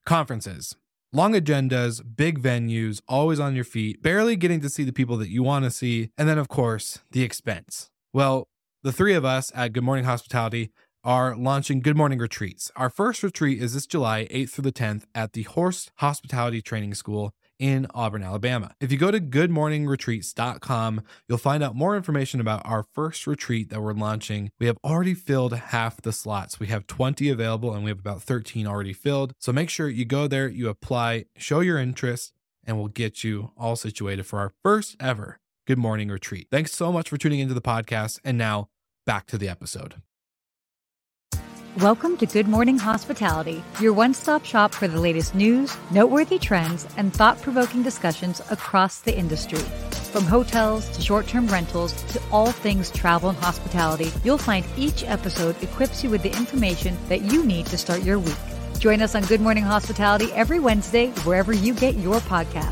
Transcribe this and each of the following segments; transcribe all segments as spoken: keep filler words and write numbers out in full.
Conferences. Long agendas, big venues, always on your feet, barely getting to see the people that you want to see, and then, of course, the expense. Well, the three of us at Good Morning Hospitality are launching Good Morning Retreats. Our first retreat is this July eighth through the tenth at the Horst Hospitality Training School in Auburn, Alabama. If you go to good morning retreats dot com, you'll find out more information about our first retreat that we're launching. We have already filled half the slots. We have twenty available and we have about thirteen already filled. So make sure you go there, you apply, show your interest, and we'll get you all situated for our first ever Good Morning Retreat. Thanks so much for tuning into the podcast. And now back to the episode. Welcome to Good Morning Hospitality, your one-stop shop for the latest news, noteworthy trends, and thought-provoking discussions across the industry. From hotels to short-term rentals to all things travel and hospitality, you'll find each episode equips you with the information that you need to start your week. Join us on Good Morning Hospitality every Wednesday, wherever you get your podcasts.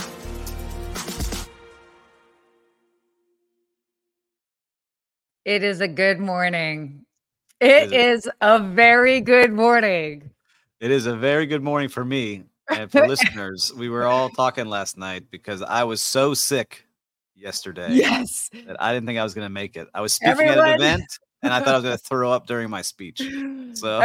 It is a good morning. It is a very good morning. It is a very good morning for me. And for listeners, we were all talking last night because I was so sick yesterday. Yes. That I didn't think I was going to make it. I was speaking Everyone. at an event and I thought I was going to throw up during my speech. So,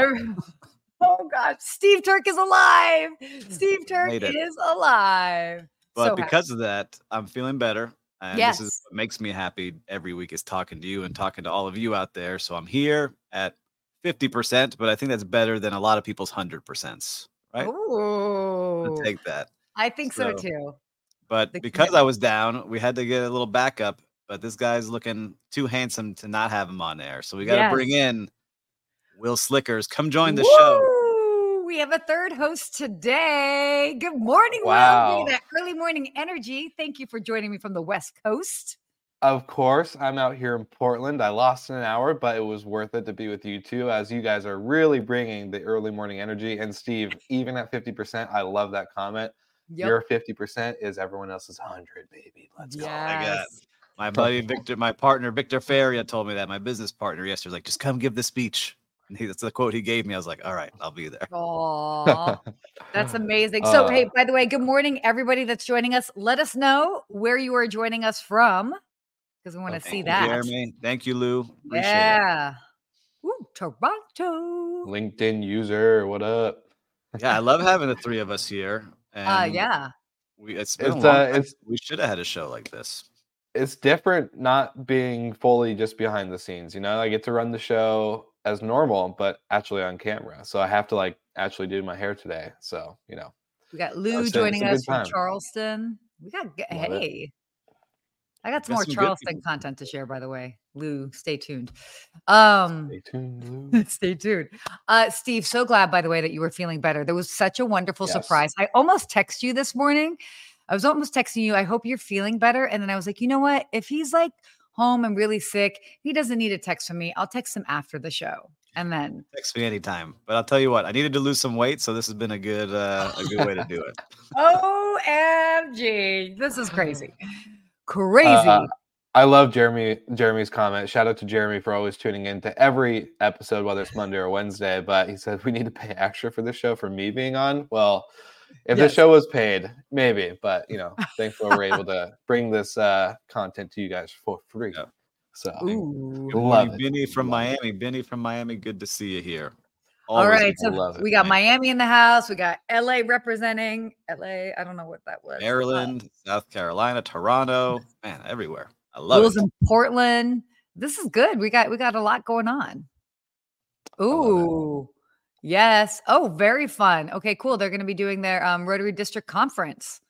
oh God, Steve Turk is alive. Steve Turk Made it. is alive. but So because of that, I'm feeling better. And Yes. this is what makes me happy every week is talking to you and talking to all of you out there. So I'm here at fifty percent, but I think that's better than a lot of people's one hundred percent, right? Ooh, I'll take that. I think so, So, too. But The because I commitment. was down, we had to get a little backup. But this guy's looking too handsome to not have him on air. So we got to Yes. bring in Will Slickers. Come join the show. Woo! We have a third host today. Good morning, Wow. Will. Give me that early morning energy. Thank you for joining me from the West Coast. Of course, I'm out here in Portland. I lost an hour, but it was worth it to be with you two, as you guys are really bringing the early morning energy. And Steve, even at fifty percent, I love that comment. Yep. Your fifty percent is everyone else's one hundred, baby. Let's go. I got Yes. my buddy Victor, my partner Victor Faria told me that. My business partner yesterday was like, just come give the speech. And he, that's the quote he gave me. I was like, all right, I'll be there. Aw, that's amazing. So, Uh, hey, by the way, good morning, everybody that's joining us. Let us know where you are joining us from, because we want to Thank see you, that. Jeremy. Thank you, Lou. Appreciate it. Yeah. Ooh, Toronto. LinkedIn user, what up? Yeah, I love having the three of us here. And Uh, yeah. we, it's been a It's long uh, time. it's We should have had a show like this. it's different not being fully just behind the scenes. You know, I get to run the show as normal, but actually on camera. So I have to like actually do my hair today. So you know, We got Lou It's a- joining it's a us good from time. Charleston. We got, g- Love it. hey, I got some Got more some good Charleston people. content to share, by the way. Lou, stay tuned. Um, stay tuned. Lou. Stay tuned. Uh, Steve, so glad, by the way, that you were feeling better. There was such a wonderful Yes. surprise. I almost texted you this morning. I was almost texting you, I hope you're feeling better. And then I was like, you know what? If he's like home and really sick, he doesn't need a text from me. I'll text him after the show. And then, Text me anytime. But I'll tell you what, I needed to lose some weight, so this has been a good uh, a good way to do it. O M G, this is crazy. Crazy. Uh, I love Jeremy Jeremy's comment. Shout out to Jeremy for always tuning in to every episode, whether it's Monday or Wednesday. But he said we need to pay extra for this show for me being on. Well, if Yes. the show was paid, maybe. But you know, thankfully we're able to bring this uh, content to you guys for free. Yep. So Ooh. Good love morning, it. Benny from Love it. Miami. Benny from Miami, good to see you here. All Always right. a So love it, we got man. Miami in the house. We got L A representing L A. I don't know what that was. Maryland, South Carolina, Toronto, man, everywhere. I love Will's it. in Portland. This is good. We got we got a lot going on. love it. Ooh. Yes. Oh, very fun. Okay, cool. They're going to be doing their um, Rotary District Conference.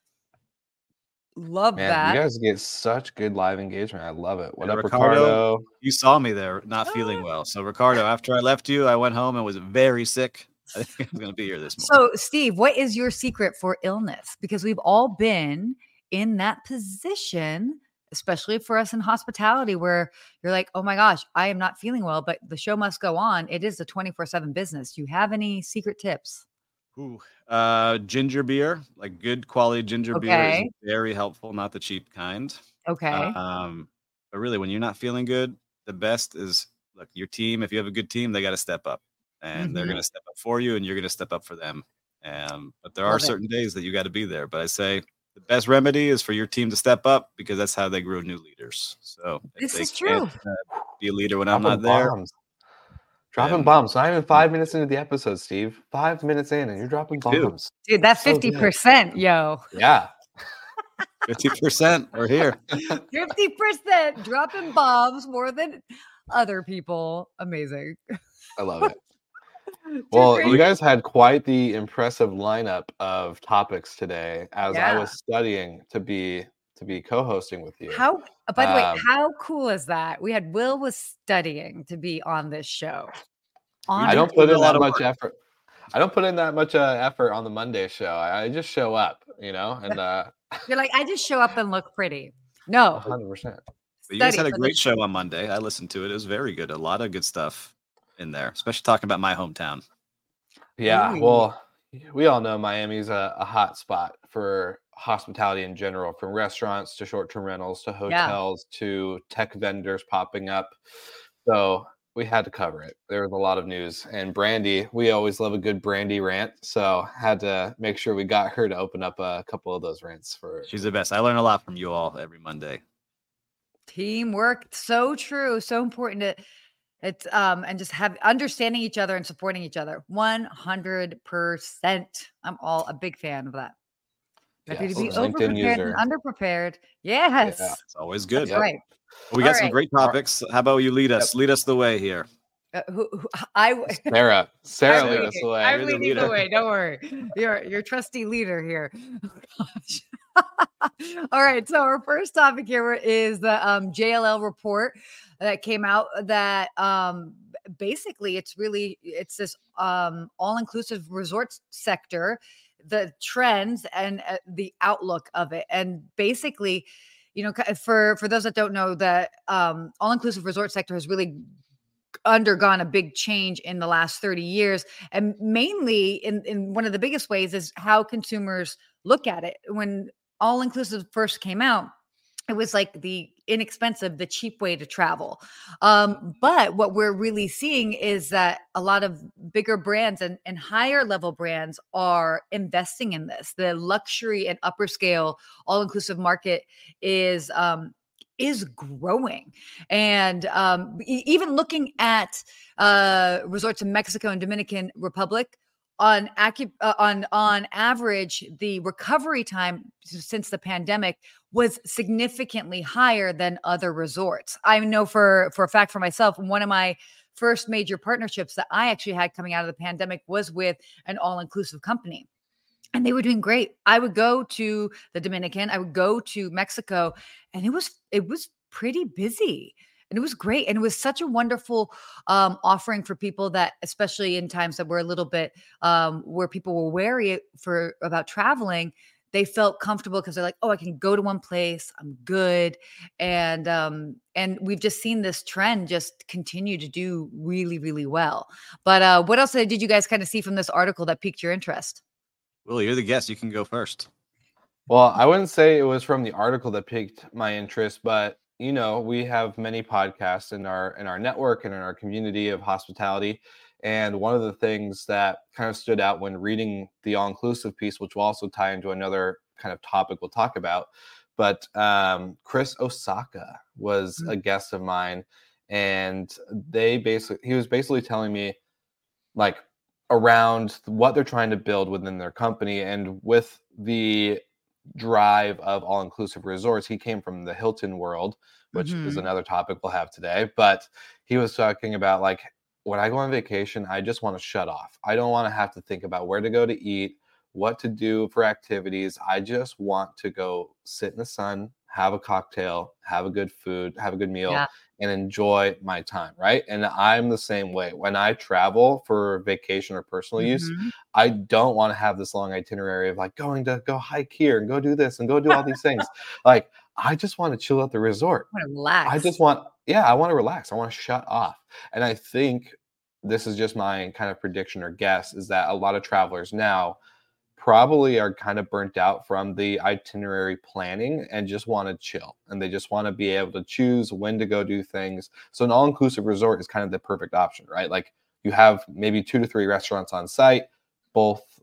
Love Man, that. you guys get such good live engagement. I love it. What Yeah, up, Ricardo? Ricardo? You saw me there, not feeling well. So, Ricardo, after I left you, I went home and was very sick. I think I was going to be here this morning. So, Steve, what is your secret for illness? Because we've all been in that position, especially for us in hospitality, where you're like, oh my gosh, I am not feeling well, but the show must go on. It is a twenty-four seven business. Do you have any secret tips? Ooh, uh, ginger beer, like good quality ginger beer is Okay. very helpful, not the cheap kind. Okay. Um, but really, when you're not feeling good, the best is look, your team. If you have a good team, they got to step up, and they're Mhm. going to step up for you, and you're going to step up for them. Um, but there are Love it. certain days that you got to be there. But I say the best remedy is for your team to step up because that's how they grow new leaders. So if This they is can't, true. uh, be a leader when I'm Dropping not there. bombs. Dropping then- bombs. Not even five minutes into the episode, Steve. Five minutes in, and you're dropping too. bombs. Dude, that's So good. fifty percent, yo. Yeah. fifty percent are here. fifty percent dropping bombs more than other people. Amazing. I love it. Too Well, crazy. you guys had quite the impressive lineup of topics today as I Yeah. was studying to be to be co-hosting with you. How, uh, by the way, Um, how cool is that? We had Will was studying to be on this show. On I don't put put in in a lot that of much work. effort. I don't put in that much uh, effort on the Monday show. I, I just show up, you know, and uh You're like, I just show up and look pretty. No, one hundred percent. But you guys study had a for the great show. show on Monday. I listened to it. It was very good. A lot of good stuff in there, especially talking about my hometown. Yeah, Ooh. well, we all know Miami's a, a hot spot for hospitality in general, from restaurants to short-term rentals to hotels to tech vendors popping up. So we had to cover it. There was a lot of news. And Brandy, we always love a good Brandy rant. So had to make sure we got her to open up a couple of those rants for She's the best. I learn a lot from you all every Monday. Teamwork, so true, so important to it's um and just have understanding each other and supporting each other. one hundred percent. I'm all a big fan of that. Happy Yes, to be LinkedIn overprepared user. and underprepared. Yes. Yeah. It's always good. That's right. Well, we got All some right. great topics. How about you lead us? Lead us the way here. Uh, who, who, I w- Sarah. Sarah I'm lead leading, us away. I'm You're the leading the leader. way. Don't worry. You're your trusty leader here. Oh, gosh. All right. So our first topic here is the um, J L L report that came out that um, basically it's really it's this um, all-inclusive resort sector, the trends and uh, the outlook of it, and basically, you know, ki- for for those that don't know, that um, all-inclusive resort sector has really undergone a big change in the last thirty years, and mainly in, in one of the biggest ways is how consumers look at it. When all inclusive first came out, it was like the inexpensive, the cheap way to travel. Um, but what we're really seeing is that a lot of bigger brands and, and higher level brands are investing in this. The luxury and upper scale all inclusive market is um, is growing. And um, e- even looking at uh, resorts in Mexico and Dominican Republic, on acu- uh, on on average, the recovery time since the pandemic was significantly higher than other resorts. I know for for a fact for myself, one of my first major partnerships that I actually had coming out of the pandemic was with an all-inclusive company. And they were doing great. I would go to the Dominican, I would go to Mexico, and it was it was pretty busy. And it was great. And it was such a wonderful um, offering for people that, especially in times that were a little bit um, where people were wary for about traveling, they felt comfortable because they're like, oh, I can go to one place, I'm good. And um, and we've just seen this trend just continue to do really, really well. But uh, what else did you guys kind of see from this article that piqued your interest? Willie, you're the guest. You can go first. Well, I wouldn't say it was from the article that piqued my interest, but you know, we have many podcasts in our in our network and in our community of hospitality. And one of the things that kind of stood out when reading the all-inclusive piece, which will also tie into another kind of topic we'll talk about, but um, Chris Osaka was a guest of mine, and they basically he was basically telling me like around what they're trying to build within their company, and with the drive of all-inclusive resorts. He came from the Hilton world, which Mhm. is another topic we'll have today, but he was talking about like, when I go on vacation, I just want to shut off. I don't want to have to think about where to go to eat, what to do for activities. I just want to go sit in the sun, have a cocktail, have a good food, have a good meal, Yeah. and enjoy my time, right? And I'm the same way. When I travel for vacation or personal use, Mhm. I don't want to have this long itinerary of like going to go hike here and go do this and go do all these things. Like, I just want to chill at the resort. I want to relax. I just want, yeah, I want to relax. I want to shut off. And I think this is just my kind of prediction or guess, is that a lot of travelers now probably are kind of burnt out from the itinerary planning and just want to chill. And they just want to be able to choose when to go do things. So an all-inclusive resort is kind of the perfect option, right? Like you have maybe two to three restaurants on site, both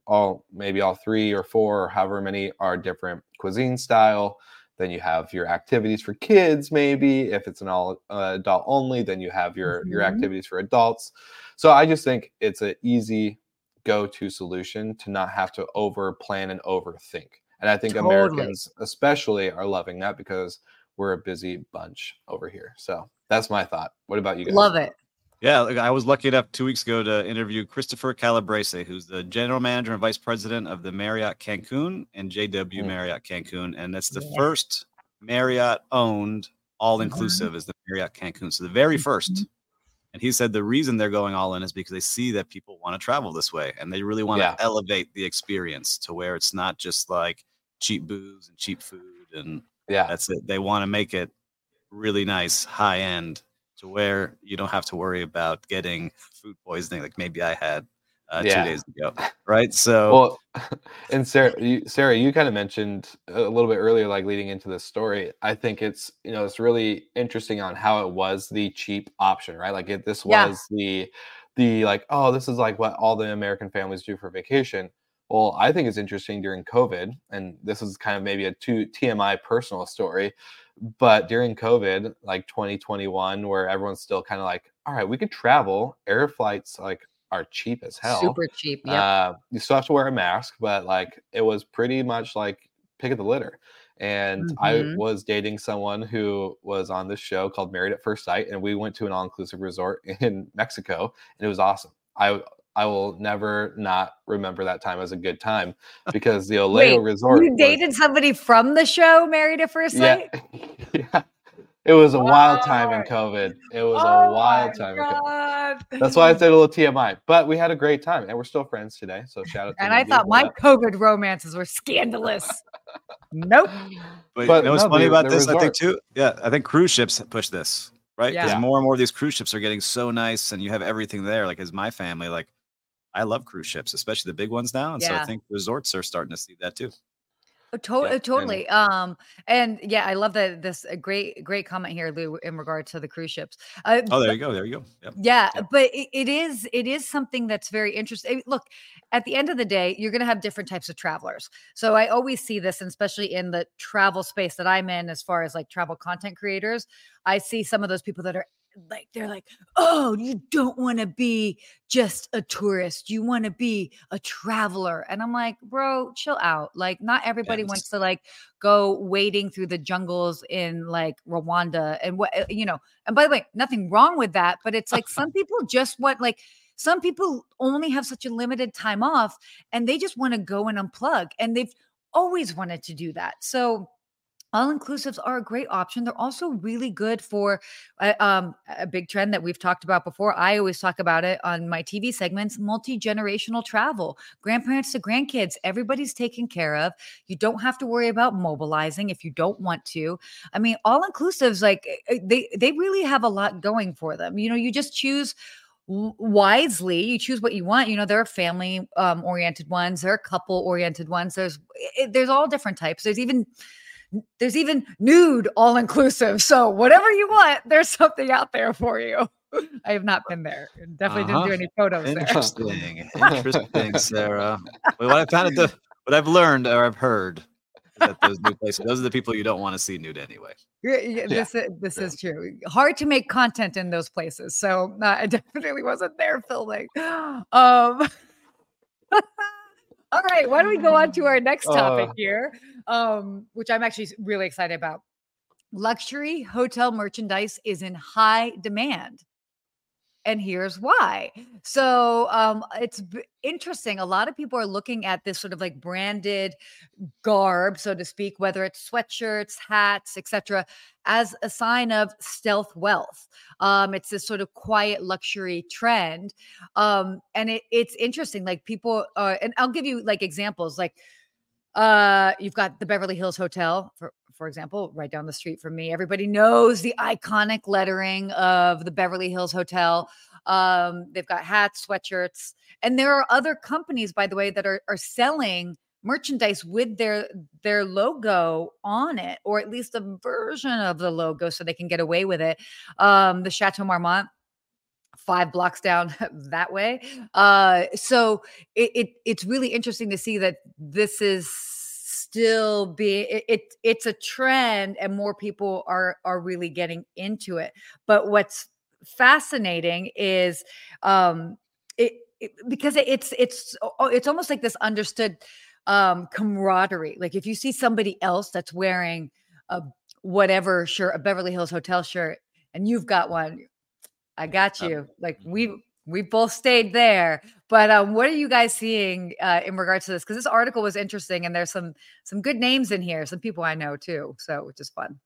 all maybe all three or four or however many are different cuisine style. Then you have your activities for kids, maybe if it's an all uh, adult only. Then you have your mm-hmm. your activities for adults. So I just think it's an easy go-to solution to not have to over plan and overthink. And I think totally. Americans especially are loving that because we're a busy bunch over here. So that's my thought. What about you guys? Love it. Yeah, I was lucky enough two weeks ago to interview Christopher Calabrese, who's the general manager and vice president of the Marriott Cancun and J W mm-hmm. Marriott Cancun. And that's the yeah. first Marriott-owned all-inclusive mm-hmm. is the Marriott Cancun. So the very first. Mm-hmm. And he said the reason they're going all in is because they see that people want to travel this way. And they really want yeah. to elevate the experience to where it's not just like cheap booze and cheap food. And yeah, that's it. They want to make it really nice, high-end, to where you don't have to worry about getting food poisoning like maybe I had uh, yeah. two days ago, right? So, well, and Sarah, you, Sarah, you kind of mentioned a little bit earlier, like leading into this story. I think it's you know it's really interesting on how it was the cheap option, right? Like it, this was yeah. the the like oh, this is like what all the American families do for vacation. Well, I think it's interesting during COVID, and this is kind of maybe a two T M I personal story. But during COVID, like twenty twenty-one, where everyone's still kind of like, all right, we could travel. Air flights like are cheap as hell. Super cheap. Yeah. Uh, you still have to wear a mask, but like it was pretty much like pick of the litter. And mm-hmm. I was dating someone who was on this show called Married at First Sight, and we went to an all-inclusive resort in Mexico, and it was awesome. I I will never not remember that time as a good time because the Oleo Wait, Resort. You dated was, somebody from the show Married at First Sight? Yeah. yeah. It was a oh. wild time in COVID. It was oh a wild time God. in COVID. That's why I said a little T M I. But we had a great time, and we're still friends today. So shout out to And I thought my that. COVID romances were scandalous. Nope. But, but you know what's no, funny the, about the this, resort. I think, too? Yeah, I think cruise ships push this, right? Because yeah. more and more of these cruise ships are getting so nice, and you have everything there. Like, as my family, like, I love cruise ships, especially the big ones now. And yeah. so I think resorts are starting to see that too. Oh, to- yeah. Totally. And, um, and yeah, I love that. This a great, great comment here, Lou, in regard to the cruise ships. Uh, oh, there you go. There you go. Yep. Yeah, yep. But it, it is, it is something that's very interesting. Look, at the end of the day, you're going to have different types of travelers. So I always see this, and especially in the travel space that I'm in, as far as like travel content creators, I see some of those people that are like, they're like, oh, you don't want to be just a tourist. You want to be a traveler. And I'm like, bro, chill out. Like, not everybody yes. wants to like go wading through the jungles in like Rwanda and what, you know, and by the way, nothing wrong with that, but it's like, some people just want like, some people only have such a limited time off and they just want to go and unplug, and they've always wanted to do that. So all-inclusives are a great option. They're also really good for uh, um, a big trend that we've talked about before. I always talk about it on my T V segments, multi-generational travel, grandparents to grandkids. Everybody's taken care of. You don't have to worry about mobilizing if you don't want to. I mean, all-inclusives, like they, they really have a lot going for them. You know, you just choose wisely. You choose what you want. You know, there are family um, oriented ones. There are couple oriented ones. There's, it, there's all different types. There's even There's even nude all-inclusive. So whatever you want, there's something out there for you. I have not been there. Definitely uh-huh. didn't do any photos Interesting. there. Interesting, Sarah. Well, what I've kind of done, what I've learned or I've heard is that those new places, those are the people you don't want to see nude anyway. Yeah, yeah, this is, this yeah. is true. Hard to make content in those places. So uh, I definitely wasn't there filming. Um, all right, why don't we go on to our next topic uh, here? Um, which I'm actually really excited about. Luxury hotel merchandise is in high demand. And here's why. So um, it's b- interesting. A lot of people are looking at this sort of like branded garb, so to speak, whether it's sweatshirts, hats, et cetera, as a sign of stealth wealth. Um, it's this sort of quiet luxury trend. Um, and it, it's interesting. Like people, uh, and I'll give you like examples, like, Uh, you've got the Beverly Hills Hotel, for, for example, right down the street from me. Everybody knows the iconic lettering of the Beverly Hills Hotel. Um, they've got hats, sweatshirts, and there are other companies, by the way, that are, are selling merchandise with their, their logo on it, or at least a version of the logo so they can get away with it. Um, the Chateau Marmont, five blocks down that way. Uh, so it, it it's really interesting to see that this is still be it, it it's a trend and more people are are really getting into it. But what's fascinating is um it, it because it, it's it's it's almost like this understood um camaraderie. Like if you see somebody else that's wearing a whatever shirt, a Beverly Hills Hotel shirt, and you've got one, I got you. Like we we both stayed there. But um, what are you guys seeing uh, in regards to this? Because this article was interesting, and there's some some good names in here, some people I know too, so which is fun.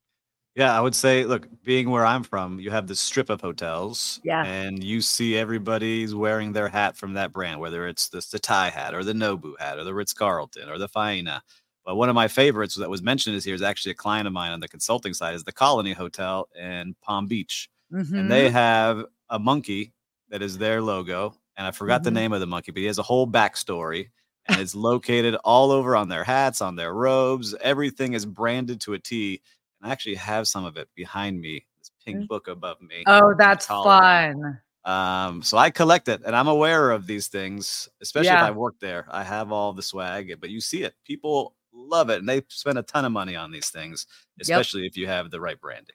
Yeah, I would say, look, being where I'm from, you have this strip of hotels, Yeah. and you see everybody's wearing their hat from that brand, whether it's the, the Thai hat or the Nobu hat or the Ritz Carlton or the Faena. But one of my favorites that was mentioned is here is actually a client of mine on the consulting side is the Colony Hotel in Palm Beach. Mm-hmm. And they have a monkey that is their logo. And I forgot mm-hmm. the name of the monkey, but he has a whole backstory. And it's located all over on their hats, on their robes. Everything is branded to a T. And I actually have some of it behind me, this pink book above me. Oh, that's fun. Um, so I collect it, and I'm aware of these things, especially yeah. if I work there. I have all the swag, but you see it. People love it, and they spend a ton of money on these things, especially yep. if you have the right branding.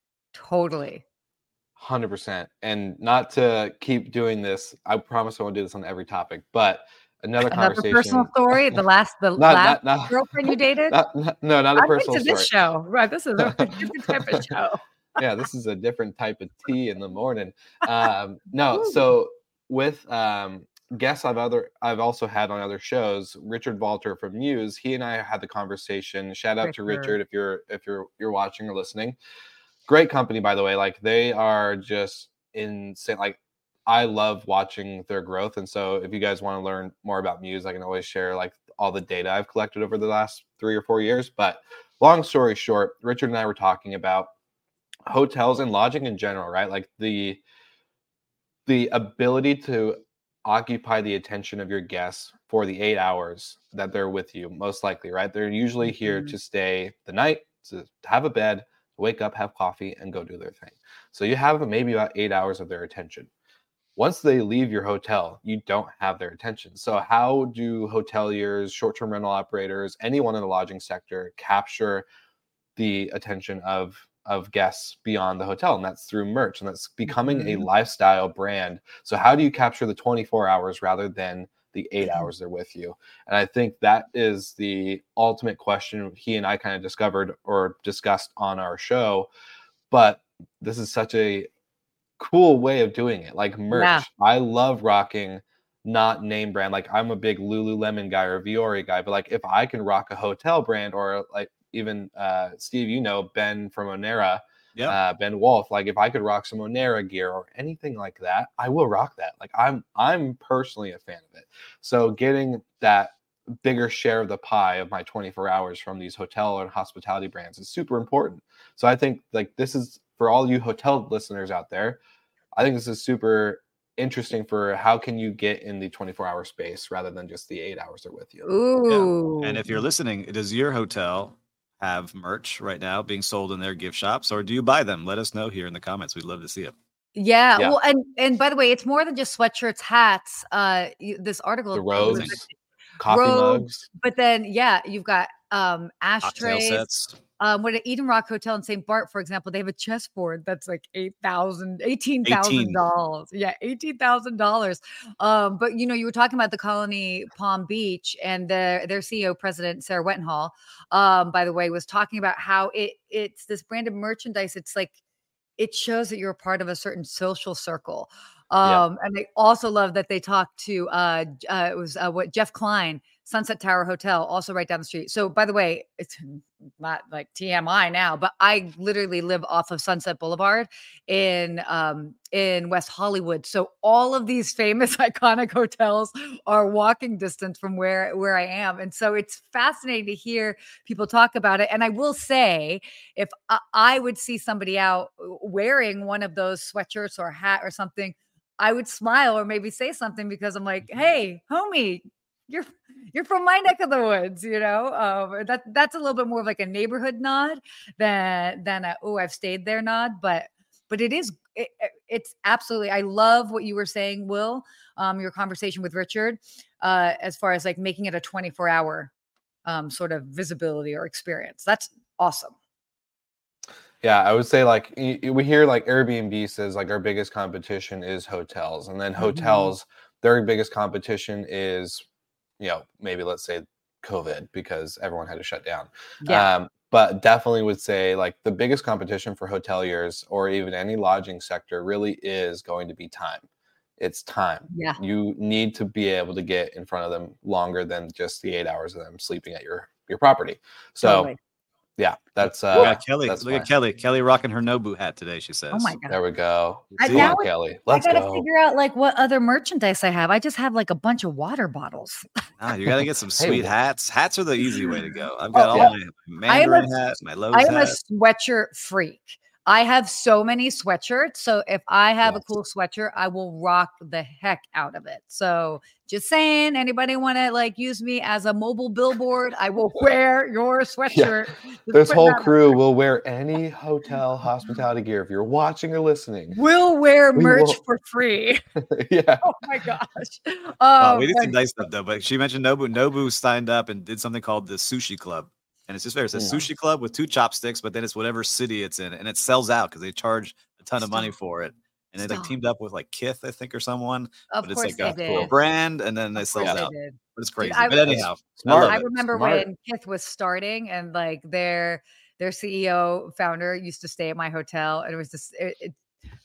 Totally. one hundred percent. And not to keep doing this, I promise I won't do this on every topic, but another, another conversation. Personal story. The last, the not, last not, not, girlfriend you dated. Not, not, no, not a I'm personal into story. This show, right? This is a different type of show. Yeah, this is a different type of tea in the morning. Um, no, so with um, guests I've other I've also had on other shows, Richard Walter from Muse. He and I had the conversation. Shout out Richard. to Richard if you're if you're you're watching or listening. Great company, by the way. Like they are just insane. Like I love watching their growth. And so if you guys want to learn more about Muse, I can always share like all the data I've collected over the last three or four years. But long story short, Richard and I were talking about hotels and lodging in general, right? Like the the ability to occupy the attention of your guests for the eight hours that they're with you, most likely, right? They're usually here mm-hmm. to stay the night, to have a bed, wake up, have coffee, and go do their thing. So you have maybe about eight hours of their attention. Once they leave your hotel, you don't have their attention. So how do hoteliers, short-term rental operators, anyone in the lodging sector capture the attention of of guests beyond the hotel? And that's through merch, and that's becoming mm-hmm. a lifestyle brand. So how do you capture the twenty-four hours rather than the eight hours they're with you? And I think that is the ultimate question he and I kind of discovered or discussed on our show. But this is such a cool way of doing it. Like merch. Yeah. I love rocking not name brand. Like I'm a big Lululemon guy or Viore guy, but like if I can rock a hotel brand or like even uh, Steve, you know, Ben from Onera, yep. uh, Ben Wolf, like if I could rock some Onera gear or anything like that, I will rock that. Like I'm, I'm personally a fan of it. So getting that bigger share of the pie of my twenty-four hours from these hotel and hospitality brands is super important. So I think like this is for all you hotel listeners out there. I think this is super interesting for how can you get in the twenty-four hour space rather than just the eight hours they're with you. Ooh. Yeah. And if you're listening, does your hotel have merch right now being sold in their gift shops, or do you buy them? Let us know here in the comments. We'd love to see it. Yeah, yeah. Well, and and by the way, it's more than just sweatshirts, hats. Uh, you, this article, the robes, coffee robes, mugs, but then yeah, you've got um ashtrays. Cocktail sets. Um, what at Eden Rock Hotel in Saint Bart, for example, they have a chessboard that's like eight thousand, eighteen thousand dollars. Yeah, eighteen thousand dollars. Um, but you know, you were talking about the Colony Palm Beach, and their their C E O, President Sarah Wettenhall, um, by the way, was talking about how it it's this brand of merchandise. It's like it shows that you're a part of a certain social circle. Um, yeah. And I also love that they talked to uh, uh, it was uh, what Jeff Klein, Sunset Tower Hotel, also right down the street. So by the way, it's not like T M I now, but I literally live off of Sunset Boulevard in um, in West Hollywood. So all of these famous iconic hotels are walking distance from where where I am. And so it's fascinating to hear people talk about it. And I will say, if I, I would see somebody out wearing one of those sweatshirts or a hat or something, I would smile or maybe say something because I'm like, hey, homie, you're you're from my neck of the woods, you know. Um, that that's a little bit more of like a neighborhood nod than than a, oh, I've stayed there nod. But but it is it, it's absolutely, I love what you were saying, Will, um, your conversation with Richard, uh, as far as like making it a twenty-four hour um, sort of visibility or experience. That's awesome. Yeah, I would say like we hear like Airbnb says like our biggest competition is hotels, and then hotels, mm-hmm. their biggest competition is, you know, maybe let's say COVID because everyone had to shut down. Yeah. Um, but definitely would say like the biggest competition for hoteliers or even any lodging sector really is going to be time. It's time. Yeah. You need to be able to get in front of them longer than just the eight hours of them sleeping at your your property. So. Totally. Yeah, that's uh yeah, Kelly. That's look fine. at Kelly. Kelly rocking her Nobu hat today, she says. Oh my god. There we go. I, Come now on, Kelly. Let's I gotta go. figure out like what other merchandise I have. I just have like a bunch of water bottles. Ah, you gotta get some sweet Hey, hats. Hats are the easy way to go. I've got oh, all yeah. my Mandarin a, hats, my Lowe's I am hat. a sweatshirt freak. I have so many sweatshirts. So if I have Yes. a cool sweatshirt, I will rock the heck out of it. So just saying, anybody want to like use me as a mobile billboard? I will wear your sweatshirt. Yeah. This whole crew will wear any hotel hospitality gear. If you're watching or listening, we'll wear we merch will. for free. Yeah. Oh my gosh. Um, Oh, we did but- some nice stuff though. But she mentioned Nobu. Nobu signed up and did something called the Sushi Club. And it's just fair. It's a Yeah. sushi club with two chopsticks, but then it's whatever city it's in. And it sells out because they charge a ton of money Stop. for it. And they Stop. like teamed up with like Kith, I think, or someone. Of but it's course like they a cool did. brand, and then they Of sells course they out. did. But it's crazy. I- but anyhow, Smart. I love I it. remember Smart. when Kith was starting and like their their C E O founder used to stay at my hotel, and it was just it, it,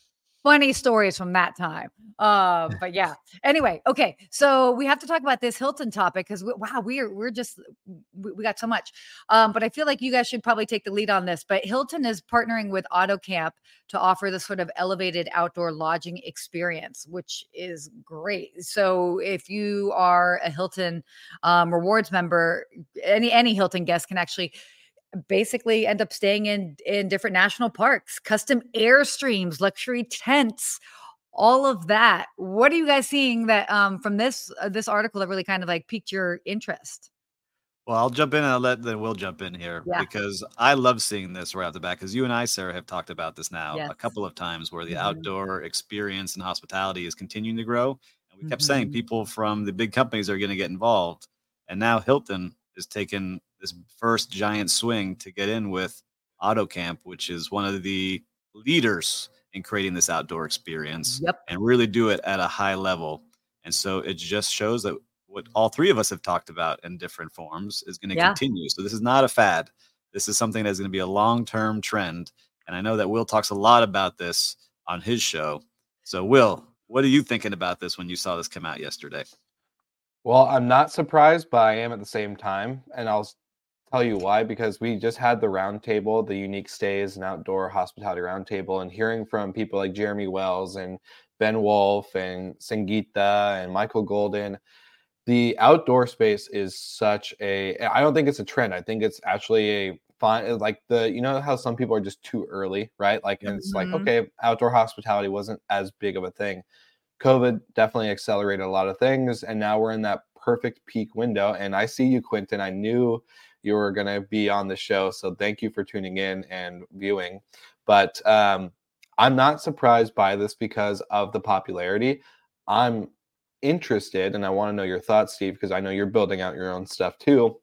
funny stories from that time. Um, but yeah. Anyway, okay. So we have to talk about this Hilton topic because we, wow, we're we're just we, we got so much. Um, but I feel like you guys should probably take the lead on this. But Hilton is partnering with AutoCamp to offer this sort of elevated outdoor lodging experience, which is great. So if you are a Hilton um, rewards member, any any Hilton guest can actually basically end up staying in in different national parks, custom Airstreams, luxury tents, all of that. What are you guys seeing that um from this uh, this article that really kind of like piqued your interest? Well, I'll jump in and I'll let then we'll jump in here Yeah. because I love seeing this right off the bat because you and I, Sarah, have talked about this now Yes. a couple of times where the Mhm. outdoor experience and hospitality is continuing to grow. And we kept saying Mhm. people from the big companies are going to get involved. And now Hilton is taking this first giant swing to get in with AutoCamp, which is one of the leaders in creating this outdoor experience Yep. and really do it at a high level. And so it just shows that what all three of us have talked about in different forms is going to Yeah. continue. So this is not a fad. This is something that's going to be a long-term trend. And I know that Will talks a lot about this on his show. So Will, what are you thinking about this when you saw this come out yesterday? Well, I'm not surprised, but I am at the same time. And I'll s- tell you why, because we just had the roundtable, the unique stays and outdoor hospitality roundtable, and hearing from people like Jeremy Wells and Ben Wolf and Sangeeta and Michael Golden. The outdoor space is such a, I don't think it's a trend. I think it's actually a fun, like the, you know how some people are just too early, right? Like, and it's like, Mhm. okay, outdoor hospitality wasn't as big of a thing. COVID definitely accelerated a lot of things. And now we're in that perfect peak window. And I see you, Quentin. I knew you were going to be on the show. So thank you for tuning in and viewing. But um, I'm not surprised by this because of the popularity. I'm interested, and I want to know your thoughts, Steve, because I know you're building out your own stuff too.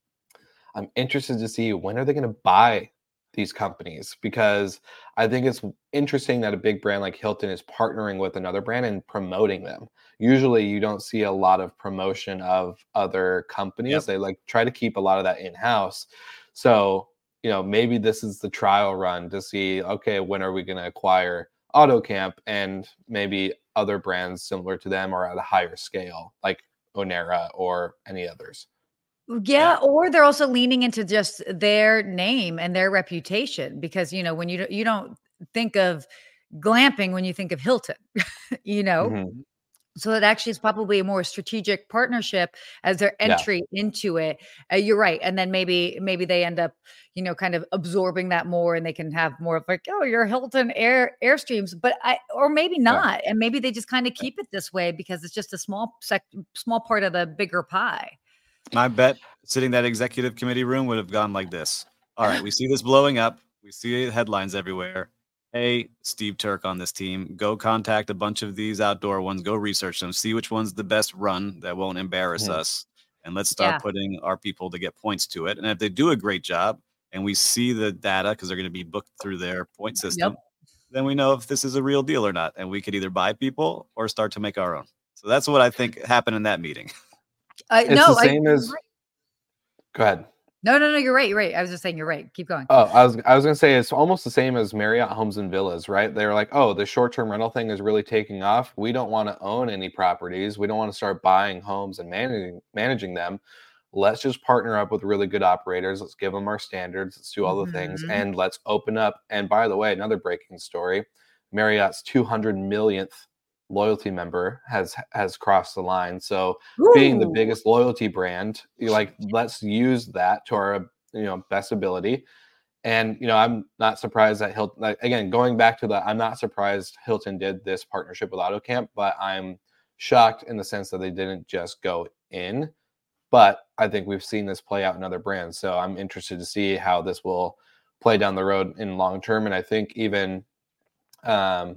I'm interested to see when are they going to buy these companies, because I think it's interesting that a big brand like Hilton is partnering with another brand and promoting them. Usually you don't see a lot of promotion of other companies. Yep. They like try to keep a lot of that in-house. So, you know, maybe this is the trial run to see, okay, when are we going to acquire AutoCamp and maybe other brands similar to them or at a higher scale, like Onera or any others. Yeah, Yeah. or they're also leaning into just their name and their reputation because you know when you don't- you don't think of glamping when you think of Hilton, you know. Mhm. So it actually is probably a more strategic partnership as their Yeah. entry into it. Uh, you're right, and then maybe maybe they end up, you know, kind of absorbing that more, and they can have more of like, oh, your Hilton Air Airstreams, but I or maybe not, and maybe they just kind of keep it this way because it's just a small sec, small part of the bigger pie. My bet sitting that executive committee room would have gone like this. All right, we see this blowing up. We see headlines everywhere. hey, Steve Turk on this team, go contact a bunch of these outdoor ones, go research them, see which one's the best run that won't embarrass Mhm. us. And let's start Yeah. putting our people to get points to it. And if they do a great job and we see the data, because they're going to be booked through their point system, Yep. then we know if this is a real deal or not. And we could either buy people or start to make our own. So that's what I think happened in that meeting. Uh, It's no, the I, same you're as. right. Go ahead. no, no, no, you're right. You're right. I was just saying you're right. Keep going. Oh, I was I was gonna say it's almost the same as Marriott Homes and Villas, right? They're like, oh, the short-term rental thing is really taking off. We don't want to own any properties. We don't want to start buying homes and managing managing them. Let's just partner up with really good operators. Let's give them our standards. Let's do all the things, Mhm. and let's open up. And by the way, another breaking story: Marriott's two hundred millionth loyalty member has has crossed the line. So being the Ooh. biggest loyalty brand, you like let's use that to our you know best ability. And you know I'm not surprised that Hilton, like, again, going back to the, I'm not surprised Hilton did this partnership with AutoCamp, but I'm shocked in the sense that they didn't just go in. But I think we've seen this play out in other brands, so I'm interested to see how this will play down the road in long term. And I think even um,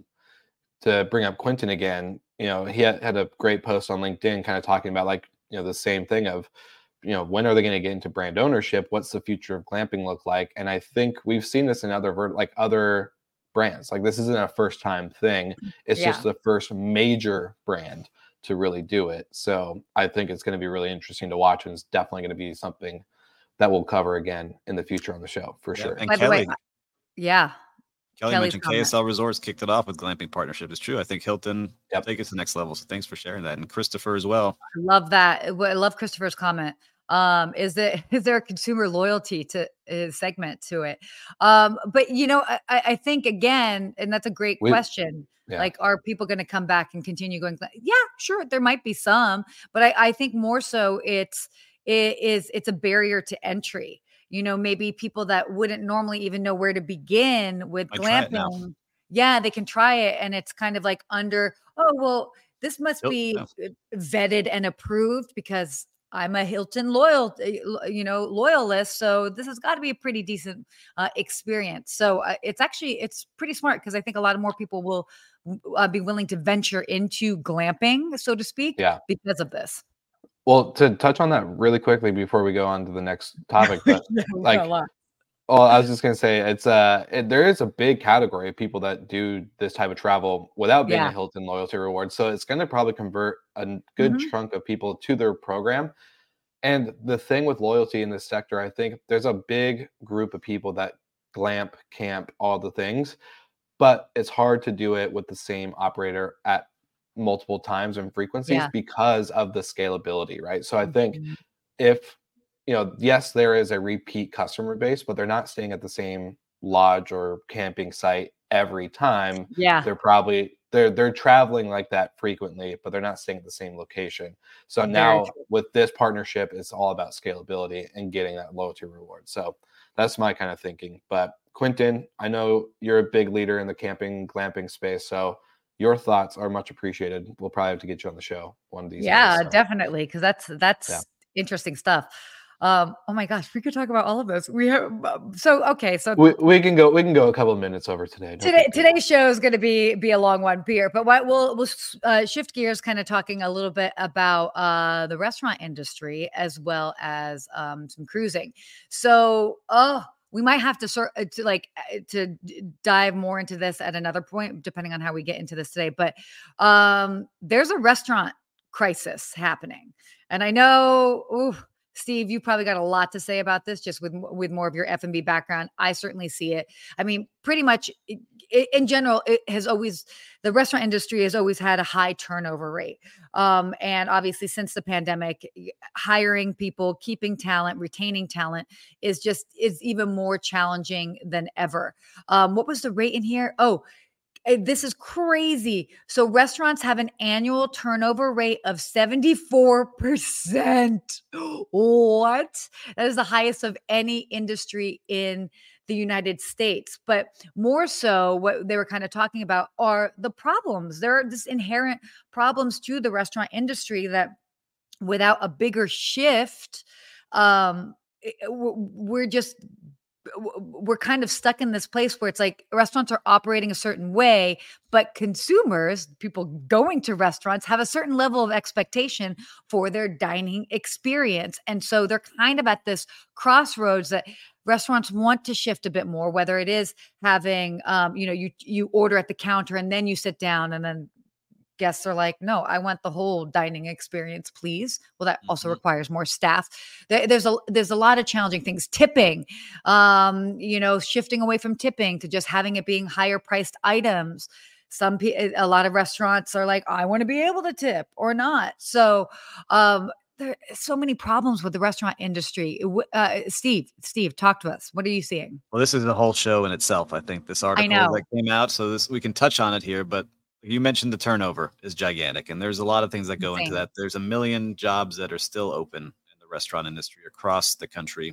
to bring up Quentin again, you know, he had, had a great post on LinkedIn kind of talking about, like, you know, the same thing of, you know, when are they going to get into brand ownership? What's the future of glamping look like? And I think we've seen this in other vert- like other brands. Like, this isn't a first time thing. It's Yeah. just the first major brand to really do it. So I think it's going to be really interesting to watch, and it's definitely going to be something that we'll cover again in the future on the show for Yeah, sure. and By the way, Kelly, yeah. Kelly Kelly's mentioned comment. K S L Resorts kicked it off with glamping partnership. It's true. I think Hilton Yep. take it to the next level. So thanks for sharing that. And Christopher as well. I love that. I love Christopher's comment. Um, is that is there a consumer loyalty to his segment to it? Um, but you know, I, I think again, and that's a great We- question. Yeah. Like, are people going to come back and continue going? Yeah, sure, there might be some, but I, I think more so it's it is it's a barrier to entry. You know, maybe people that wouldn't normally even know where to begin with Might try it now. glamping. Yeah, they can try it, and it's kind of like under. Oh well, this must Yep, be yeah. uh, vetted and approved because I'm a Hilton loyal, uh, you know, loyalist. So this has got to be a pretty decent uh, experience. So uh, it's actually it's pretty smart because I think a lot of more people will uh, be willing to venture into glamping, so to speak, Yeah. because of this. Well, to touch on that really quickly before we go on to the next topic, but Yeah, like, a lot. well, I was just gonna say it's uh it, there is a big category of people that do this type of travel without being Yeah. a Hilton loyalty reward. So it's gonna probably convert a n- good Mhm. chunk of people to their program. And the thing with loyalty in this sector, I think there's a big group of people that glamp, camp, all the things, but it's hard to do it with the same operator at multiple times and frequencies Yeah. because of the scalability, right? So I think Mhm. if, you know, yes, there is a repeat customer base, but they're not staying at the same lodge or camping site every time. Yeah. They're probably they're they're traveling like that frequently, but they're not staying at the same location. So Very now true. with this partnership, it's all about scalability and getting that loyalty reward. So that's my kind of thinking. But Quentin, I know you're a big leader in the camping glamping space, so your thoughts are much appreciated. We'll probably have to get you on the show one of these Yeah, days. So. definitely, because that's that's Yeah. interesting stuff. Um, oh my gosh, we could talk about all of this. We have so okay, so We, we can go we can go a couple of minutes over today. No today big deal. today's show is going to be be a long one, beer. But what we'll we'll uh, shift gears, kind of talking a little bit about uh, the restaurant industry as well as um, some cruising. So, oh, we might have to sort uh, to like uh, to d- dive more into this at another point, depending on how we get into this today. But um, there's a restaurant crisis happening, and I know. Ooh, Steve, you probably got a lot to say about this, just with with more of your F and B background. I certainly see it. I mean, pretty much i- i- in general, it has always the restaurant industry has always had a high turnover rate. Um, and obviously, since the pandemic, y- hiring people, keeping talent, retaining talent is just is even more challenging than ever. Um, what was the rate in here? Oh, eh, this is crazy. So restaurants have an annual turnover rate of seventy-four percent. What? That is the highest of any industry in the United States. But more so, what they were kind of talking about are the problems. There are just inherent problems to the restaurant industry that without a bigger shift, um, it- w- we're just we're kind of stuck in this place where it's like restaurants are operating a certain way, but consumers, people going to restaurants, have a certain level of expectation for their dining experience. And so they're kind of at this crossroads that restaurants want to shift a bit more, whether it is having, um, you know, you, you order at the counter and then you sit down, and then guests are like, no, I want the whole dining experience, please. Well, that also mm-hmm. requires more staff. There, there's a there's a lot of challenging things. Tipping, um, you know, shifting away from tipping to just having it being higher priced items. Some a lot of restaurants are like, I want to be able to tip or not. So um, there are so many problems with the restaurant industry. Uh, Steve, Steve, talk to us. What are you seeing? Well, this is a whole show in itself. I think this article that came out. So this we can touch on it here, but you mentioned the turnover is gigantic, and there's a lot of things that go Insane. into that. There's a million jobs that are still open in the restaurant industry across the country.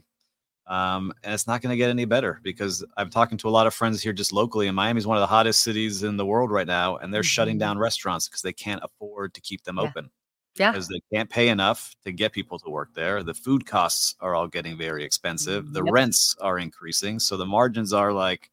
Um, and it's not going to get any better, because I'm talking to a lot of friends here just locally, and Miami is one of the hottest cities in the world right now. And they're mm-hmm. shutting down restaurants because they can't afford to keep them yeah. open. Yeah. Because they can't pay enough to get people to work there. The food costs are all getting very expensive. The yep. rents are increasing. So the margins are like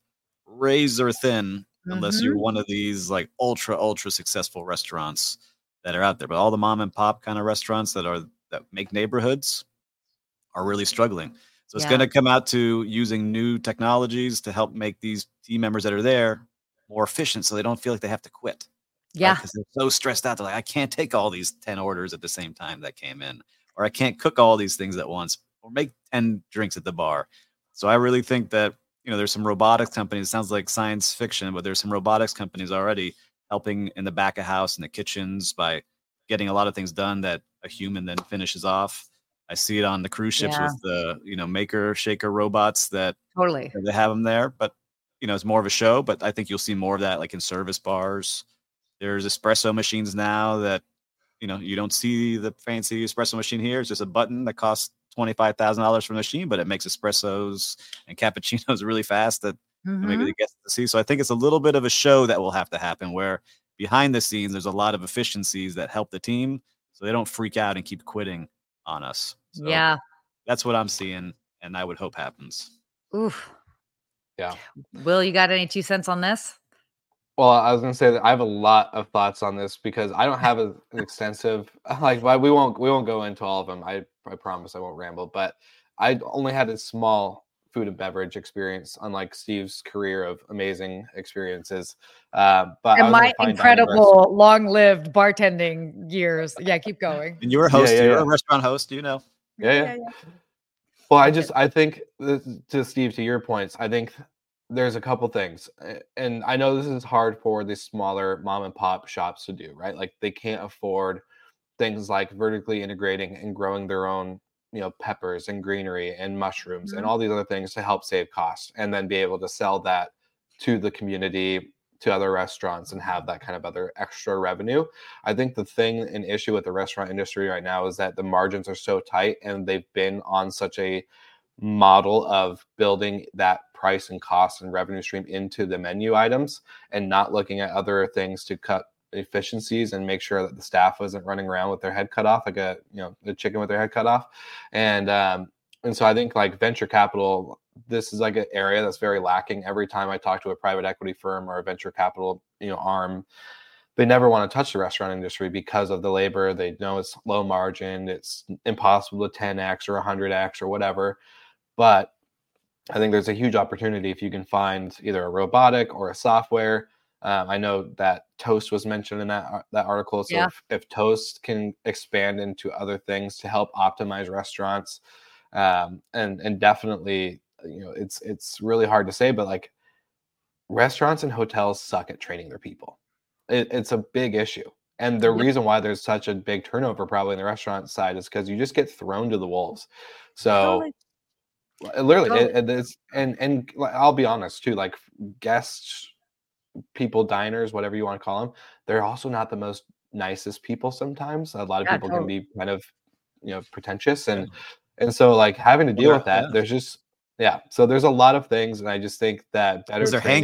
razor thin. Unless mm-hmm. you're one of these like ultra, ultra successful restaurants that are out there. But all the mom and pop kind of restaurants that are that make neighborhoods are really struggling. So it's yeah. going to come out to using new technologies to help make these team members that are there more efficient, so they don't feel like they have to quit. Yeah. Because right? they're so stressed out. They're like, I can't take all these ten orders at the same time that came in, or I can't cook all these things at once, or make ten drinks at the bar. So I really think that, you know, there's some robotics companies. It sounds like science fiction, but there's some robotics companies already helping in the back of house and the kitchens by getting a lot of things done that a human then finishes off. I see it on the cruise ships yeah. with the, you know, maker shaker robots that totally they have them there, but you know, it's more of a show. But I think you'll see more of that, like in service bars. There's espresso machines now that, you know, you don't see the fancy espresso machine here. It's just a button that costs twenty-five thousand dollars for the machine, but it makes espressos and cappuccinos really fast that mm-hmm. maybe they get to see. So I think it's a little bit of a show that will have to happen, where behind the scenes, there's a lot of efficiencies that help the team so they don't freak out and keep quitting on us. So yeah. That's what I'm seeing, and I would hope happens. Oof. Yeah. Will, you got any two cents on this? Well, I was going to say that I have a lot of thoughts on this, because I don't have a, an extensive, like, we won't, we won't go into all of them. I, I promise I won't ramble, but I only had a small food and beverage experience, unlike Steve's career of amazing experiences. Uh, but and my incredible long-lived bartending years. Yeah, keep going. And you're a host. Yeah, yeah, you're yeah. a restaurant host. You know. Yeah, yeah. yeah, yeah. Well, I just I think this, to Steve, to your points, I think there's a couple things, and I know this is hard for the smaller mom and pop shops to do, right? Like, they can't afford things like vertically integrating and growing their own, you know, peppers and greenery and mushrooms mm-hmm. and all these other things to help save costs, and then be able to sell that to the community, to other restaurants, and have that kind of other extra revenue. I think the thing, an issue with the restaurant industry right now is that the margins are so tight, and they've been on such a model of building that price and cost and revenue stream into the menu items, and not looking at other things to cut efficiencies and make sure that the staff isn't running around with their head cut off, like a, you know, a chicken with their head cut off. And, um, and so I think like venture capital, this is like an area that's very lacking. Every time I talk to a private equity firm or a venture capital, you know, arm, they never want to touch the restaurant industry because of the labor. They know it's low margin. It's impossible to ten X or one hundred X or whatever. But I think there's a huge opportunity if you can find either a robotic or a software. Um, I know that Toast was mentioned in that that article. So yeah. if, if Toast can expand into other things to help optimize restaurants, um, and and definitely, you know, it's it's really hard to say, but like, restaurants and hotels suck at training their people. It, it's a big issue. And the yep. reason why there's such a big turnover probably in the restaurant side is because you just get thrown to the wolves. So totally. literally, totally. it, it's, and, and I'll be honest too, like guests, people, diners, whatever you want to call them, they're also not the most nicest people sometimes. A lot of yeah, people totally. can be kind of, you know, pretentious. And, and so like having to deal well, with that, yeah. there's just, yeah. So there's a lot of things. And I just think that better they're training, hangry.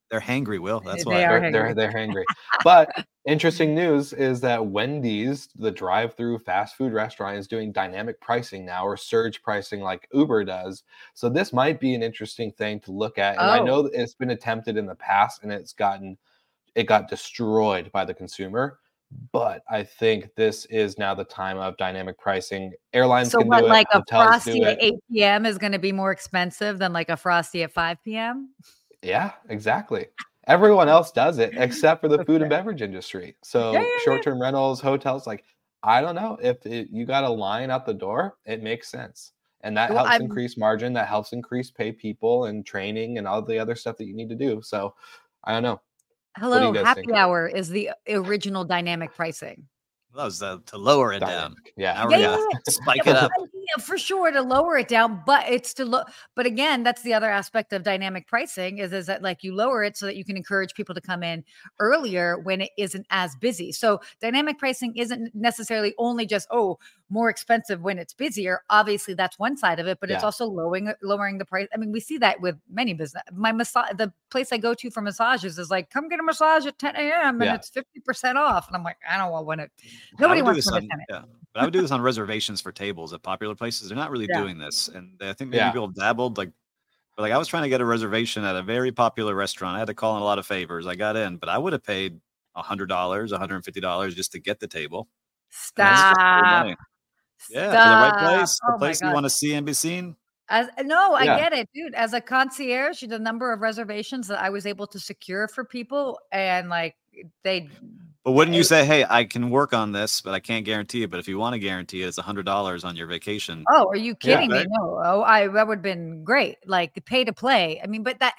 They're hangry, Will. That's They why. are They're, they're, hangry. they're hangry. But interesting news is that Wendy's, the drive-through fast food restaurant, is doing dynamic pricing now, or surge pricing like Uber does. So this might be an interesting thing to look at. And I Oh. know that it's been attempted in the past and it's gotten, it got destroyed by the consumer. But I think this is now the time of dynamic pricing. Airlines So can what, do it, like a hotels Frosty do at it. eight p.m. is going to be more expensive than like a Frosty at five p.m.? Yeah, exactly. Everyone else does it except for the food and Okay. beverage industry. So Yeah, yeah, yeah. short-term rentals, hotels, like, I don't know if it, you got a line out the door, it makes sense. And that Well, helps I'm increase margin, that helps increase pay people and training and all the other stuff that you need to do. So I don't know. What do hello, you guys happy think? hour is the original dynamic pricing. That was uh, to lower it down. Dynamic. Yeah. Now we're Yeah, yeah, gonna yeah. spike Yeah, it up. but- yeah, for sure to lower it down, but it's to look. But again, that's the other aspect of dynamic pricing is is that like you lower it so that you can encourage people to come in earlier when it isn't as busy. So dynamic pricing isn't necessarily only just oh more expensive when it's busier. Obviously, that's one side of it, but it's Yeah. also lowering lowering the price. I mean, we see that with many business. My massage, the place I go to for massages is like, come get a massage at ten a.m. and Yeah. it's fifty percent off, and I'm like, I don't want it. I Nobody would do wants this one at on, ten a.m. yeah, but I would do this on reservations for tables at popular places. They're not really Yeah. doing this, and I think maybe Yeah. people dabbled. Like, but like I was trying to get a reservation at a very popular restaurant. I had to call in a lot of favors. I got in, but I would have paid a hundred dollars, a hundred and fifty dollars just to get the table. And that's just free Stop. money. Yeah, for the right Stop. place, the Oh my place you God. want to see and be seen. As no, I Yeah. get it, dude. As a concierge, the number of reservations that I was able to secure for people, and like they, But wouldn't you it- say, hey, I can work on this, but I can't guarantee it. But if you want to guarantee it, it's a hundred dollars on your vacation. oh, are you Yeah. kidding me? Right. No, oh, I that would have been great. Like pay to play. I mean, but that,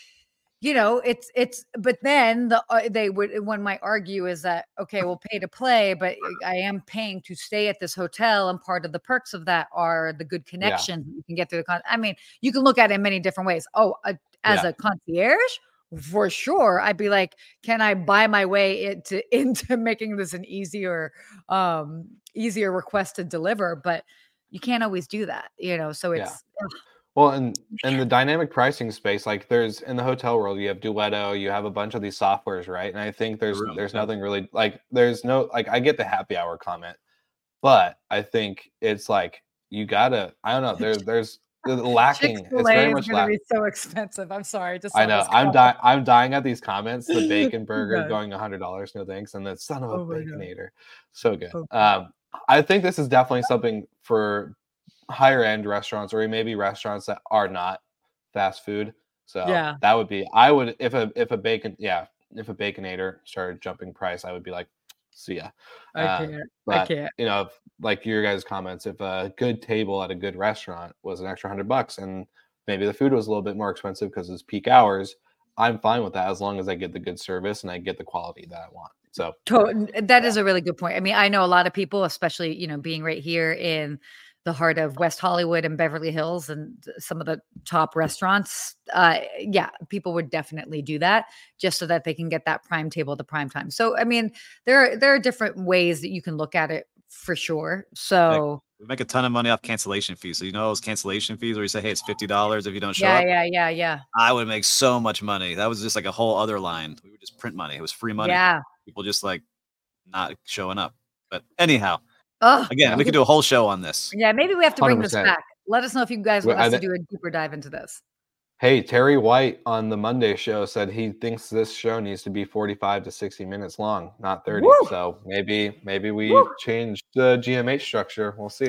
you know, it's it's. But then the uh, they would one might argue is that okay, well, pay to play, but I am paying to stay at this hotel, and part of the perks of that are the good connections that you can get through the con. I mean, you can look at it in many different ways. Oh, uh, as Yeah. a concierge. For sure, I'd be like, can I buy my way into into making this an easier, um, easier request to deliver? But you can't always do that, you know. So Yeah. it's ugh, Well, and in the dynamic pricing space, like there's in the hotel world, you have Duetto, you have a bunch of these softwares, right? And I think there's Room, there's yeah. nothing really like there's no like I get the happy hour comment, but I think it's like you gotta I don't know there's there's the lacking. It's Chick-fil-A very is much going to lacking. be so expensive. I'm sorry, just I know. I'm dying. I'm dying at these comments. The bacon burger God. going a hundred dollars, no thanks, and the son of a Oh my God. baconator, so good. Oh. Um, I think this is definitely something for higher end restaurants, or maybe restaurants that are not fast food. So Yeah. that would be. I would if a if a bacon yeah if a baconator started jumping price, I would be like, see ya. I Uh, can't. I but can't. you know, if, like your guys' comments, if a good table at a good restaurant was an extra hundred bucks, and maybe the food was a little bit more expensive because it's peak hours, I'm fine with that as long as I get the good service and I get the quality that I want. So To- that is a really good point. I mean, I know a lot of people, especially, you know, being right here in the heart of West Hollywood and Beverly Hills and some of the top restaurants. Uh, yeah, people would definitely do that just so that they can get that prime table at the prime time. So, I mean, there are, there are different ways that you can look at it for sure. So We make a ton of money off cancellation fees. So you know those cancellation fees where you say, hey, it's fifty dollars if you don't show yeah, up. yeah, yeah, yeah. I would make so much money. That was just like a whole other line. We would just print money. It was free money. Yeah. People just like not showing up. But anyhow, Oh, again, we could do a whole show on this. yeah, maybe we have to bring this one hundred percent. back. Let us know if you guys Well, want us I to thi- do a deeper dive into this. hey, Terry White on the Monday show said he thinks this show needs to be forty-five to sixty minutes long, not thirty. Woo! So maybe maybe we Woo! change the G M H structure. We'll see.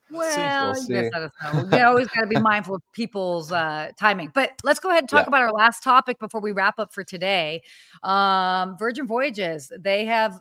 Well, We'll you see. guys let us know. You always got to be mindful of people's uh, timing. But let's go ahead and talk Yeah. about our last topic before we wrap up for today. Um, Virgin Voyages, they have,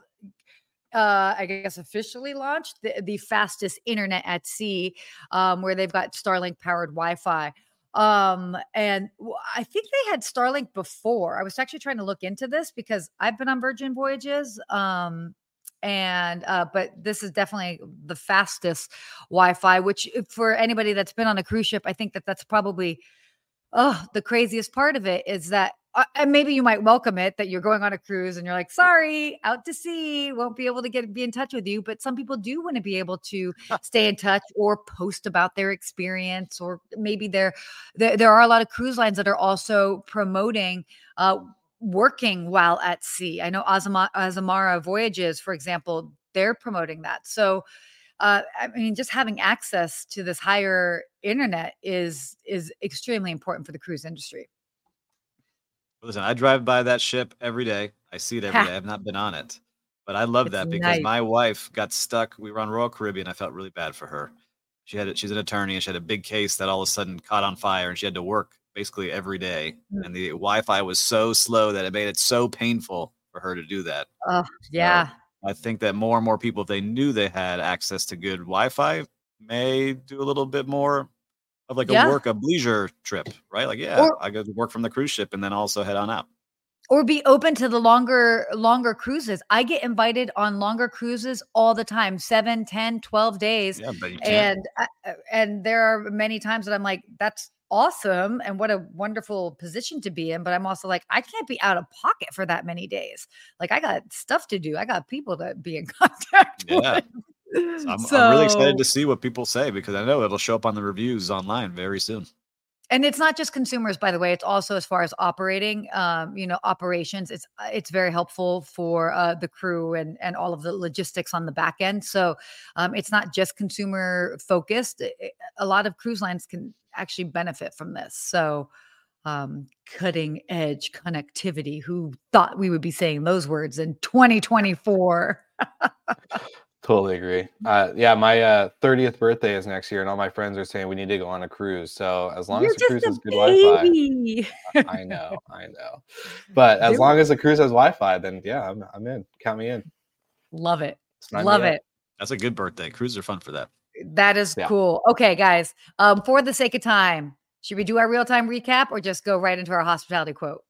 uh, I guess, officially launched the, the fastest internet at sea, um, where they've got Starlink powered Wi-Fi. Um, and w- I think they had Starlink before. I was actually trying to look into this because I've been on Virgin Voyages. Um, and uh, but this is definitely the fastest Wi-Fi, which uh, for anybody that's been on a cruise ship, I think that that's probably oh the craziest part of it is that uh, and maybe you might welcome it that you're going on a cruise and you're like, sorry, out to sea, won't be able to get be in touch with you. But some people do want to be able to stay in touch or post about their experience, or maybe there there, there are a lot of cruise lines that are also promoting uh working while at sea. I know Azama, Azamara Voyages, for example, they're promoting that. So, uh, I mean, just having access to this higher internet is is extremely important for the cruise industry. Listen, I drive by that ship every day. I see it every Ha. day. I've not been on it, but I love It's that because nice. my wife got stuck. We were on Royal Caribbean. I felt really bad for her. She had, she's an attorney and she had a big case that all of a sudden caught on fire and she had to work basically every day. Mm. And the Wi-Fi was so slow that it made it so painful for her to do that. Oh, yeah. So I think that more and more people, if they knew they had access to good Wi-Fi, may do a little bit more of like Yeah. a work, a leisure trip, right? Like, yeah, Or- I go to work from the cruise ship and then also head on out. Or be open to the longer longer cruises. I get invited on longer cruises all the time, seven, ten, twelve days. Yeah, but you can't. And I- and there are many times that I'm like, that's awesome and what a wonderful position to be in. But I'm also like, I can't be out of pocket for that many days. Like I got stuff to do. I got people to be in contact Yeah. with. So I'm, I'm really excited So- to see what people say because I know it'll show up on the reviews online very soon. And it's not just consumers, by the way. It's also as far as operating, um, you know, operations. It's uh, it's very helpful for uh, the crew and and all of the logistics on the back end. So um, it's not just consumer focused. It- it- a lot of cruise lines can actually benefit from this. So um, cutting edge connectivity. Who thought we would be saying those words in twenty twenty-four? Totally agree. Uh, yeah, my uh, thirtieth birthday is next year, and all my friends are saying we need to go on a cruise. So as long You're as the just cruise a has good Wi-Fi, baby. I know, I know. But as Do long as the cruise has Wi-Fi, then yeah, I'm I'm in. Count me in. Love it. Sign me Love up. it. That's a good birthday. Cruises are fun for that. That is Yeah. cool. Okay, guys. Um, for the sake of time, should we do our real time recap or just go right into our hospitality quote?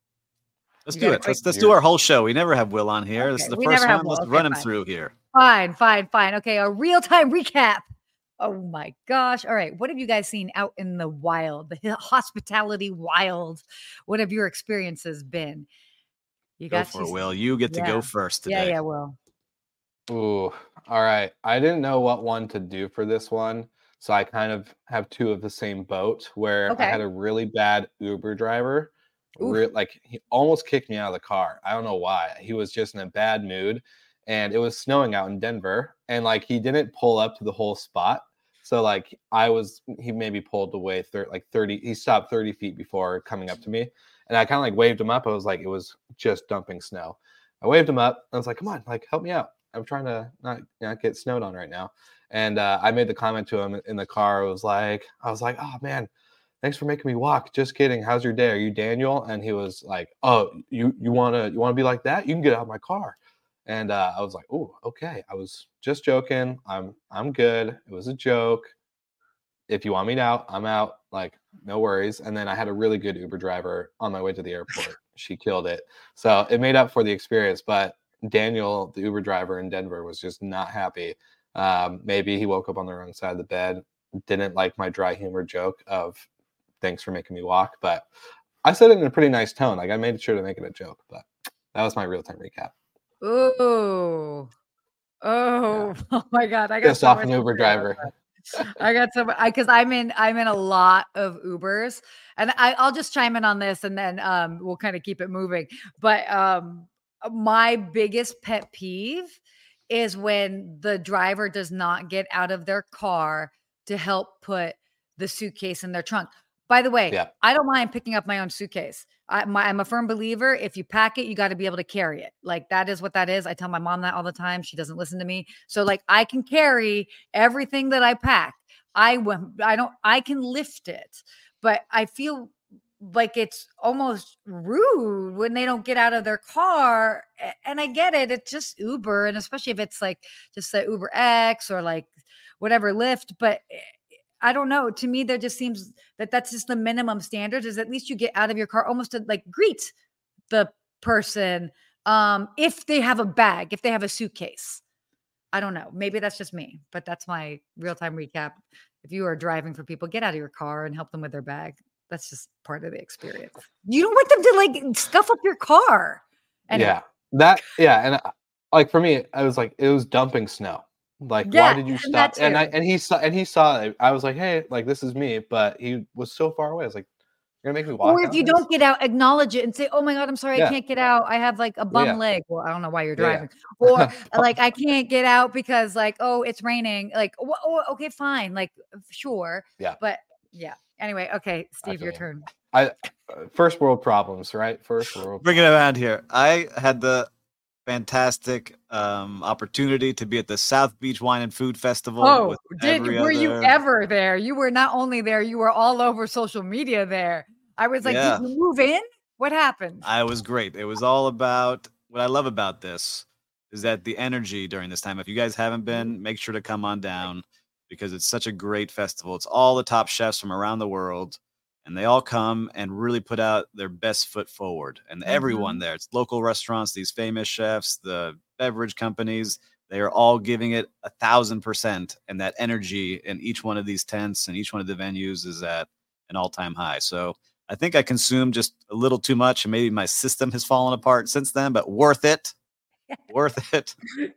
Let's You do got a it. quick- Let's let's do our whole show. We never have Will on here. This Okay, is the we first never have one. Will. Let's Okay, run him fine. through here. Fine, fine, fine. Okay, a real time recap. Oh my gosh. All right. What have you guys seen out in the wild, the hi- hospitality wild? What have your experiences been? You Go got for it, you- Will. You get to Yeah. go first Yeah, today. yeah, Will. Ooh, all right. I didn't know what one to do for this one, so I kind of have two of the same boat where Okay. I had a really bad Uber driver. Oof. Re- like he almost kicked me out of the car. I don't know why. He was just in a bad mood, and it was snowing out in Denver, and like he didn't pull up to the whole spot. So like I was, he maybe pulled away thir- like thirty. He stopped thirty feet before coming up to me, and I kind of like waved him up. I was like, it was just dumping snow. I waved him up. I was like, come on, like help me out. I'm trying to not, not get snowed on right now. And uh, I made the comment to him in the car. I was like, I was like, oh man, thanks for making me walk. Just kidding. How's your day? Are you Daniel? And he was like, oh, you you wanna you wanna be like that? You can get out of my car. And uh, I was like, oh, okay. I was just joking. I'm I'm good. It was a joke. If you want me out, I'm out. Like, no worries. And then I had a really good Uber driver on my way to the airport. She killed it. So it made up for the experience. But Daniel, the Uber driver in Denver, was just not happy. Um, maybe he woke up on the wrong side of the bed, didn't like my dry humor joke of thanks for making me walk. But I said it in a pretty nice tone. Like I made sure to make it a joke. But that was my real time recap. Ooh. Oh, oh my God. I got Pissed so off much an to Uber say about driver. that. I got some I because I'm in I'm in a lot of Ubers, and I, I'll just chime in on this and then um we'll kind of keep it moving. But um my biggest pet peeve is when the driver does not get out of their car to help put the suitcase in their trunk. By the way, Yeah. I don't mind picking up my own suitcase. I, my, I'm a firm believer. If you pack it, you got to be able to carry it. Like that is what that is. I tell my mom that all the time. She doesn't listen to me. So like I can carry everything that I pack. I w- I don't. I can lift it, but I feel like it's almost rude when they don't get out of their car. A- And I get it. It's just Uber, and especially if it's like just the Uber X or like whatever Lyft. But eh, I don't know. To me, there just seems that that's just the minimum standard is at least you get out of your car almost to like greet the person um, if they have a bag, if they have a suitcase. I don't know. Maybe that's just me, but that's my real time recap. If you are driving for people, get out of your car and help them with their bag. That's just part of the experience. You don't want them to like scuff up your car. Anyway. Yeah, that yeah, and uh, like for me, I was like, it was dumping snow. Like, Yeah, why did you and stop? that And I too. and he saw and he saw it. I was like, hey, like this is me, but he was so far away. I was like, You're gonna make me walk. Or if you this? don't get out, acknowledge it and say, "Oh my God, I'm sorry, yeah. I can't get out. I have like a bum yeah. leg." Well, I don't know why you're Yeah, driving. Or like, I can't get out because like, oh, it's raining. Like, oh, oh, okay, fine. Like, sure. Yeah. But yeah. Anyway, okay, Steve, your you. turn. I uh, first world problems, right? First world. Bring it around here. I had the fantastic um, opportunity to be at the South Beach Wine and Food Festival. Oh, with did every were other... you ever there? You were not only there, you were all over social media there. I was like, Yeah. did you move in? What happened? I was great. It was all about what I love about this is that the energy during this time. If you guys haven't been, make sure to come on down because it's such a great festival. It's all the top chefs from around the world, and they all come and really put out their best foot forward. And Mm-hmm. everyone there, it's local restaurants, these famous chefs, the beverage companies, they are all giving it a thousand percent. And that energy in each one of these tents and each one of the venues is at an all-time high. So I think I consumed just a little too much, and maybe my system has fallen apart since then, but worth it. Worth it.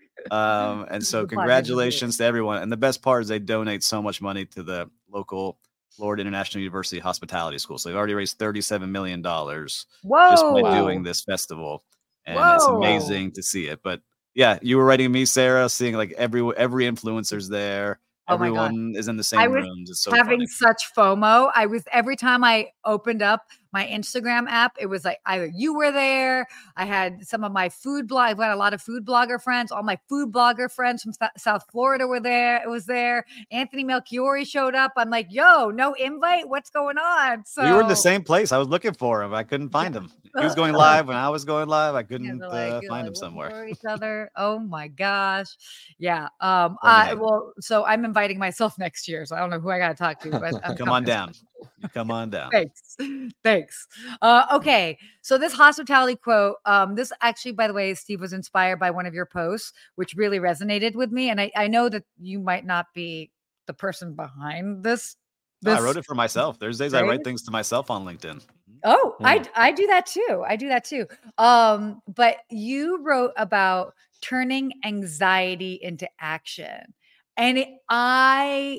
Um, and so congratulations to everyone. And the best part is they donate so much money to the local Florida International University Hospitality School. So they've already raised thirty-seven million dollars just by Whoa. doing this festival. And it's Whoa. amazing to see it. But yeah, you were writing me, Sarah, seeing like every every influencer's there. Oh my God. Everyone is in the same I was rooms. It's so having funny. such FOMO. I was every time I opened up my Instagram app, it was like either you were there. I had some of my food blog. I've got a lot of food blogger friends. All my food blogger friends from Th- South Florida were there. It was there. Anthony Melchiori showed up. I'm like, yo, no invite. What's going on? So We were in the same place. I was looking for him. I couldn't find him. He was going live when I was going live. I couldn't Yeah, uh, like, find like, him looking somewhere. for each other. Oh my gosh. Yeah. Um. Well, I hey. well, so I'm inviting myself next year. So I don't know who I got to talk to, but I'm Come on coming. down. You come on down. Thanks. Thanks. Uh, okay. So this hospitality quote, um, this actually, by the way, Steve, was inspired by one of your posts, which really resonated with me. And I, I know that you might not be the person behind this. No, this I wrote it for myself. There's days I right? write things to myself on LinkedIn. Oh, Hmm. I, I do that too. I do that too. Um, but you wrote about turning anxiety into action. And it, I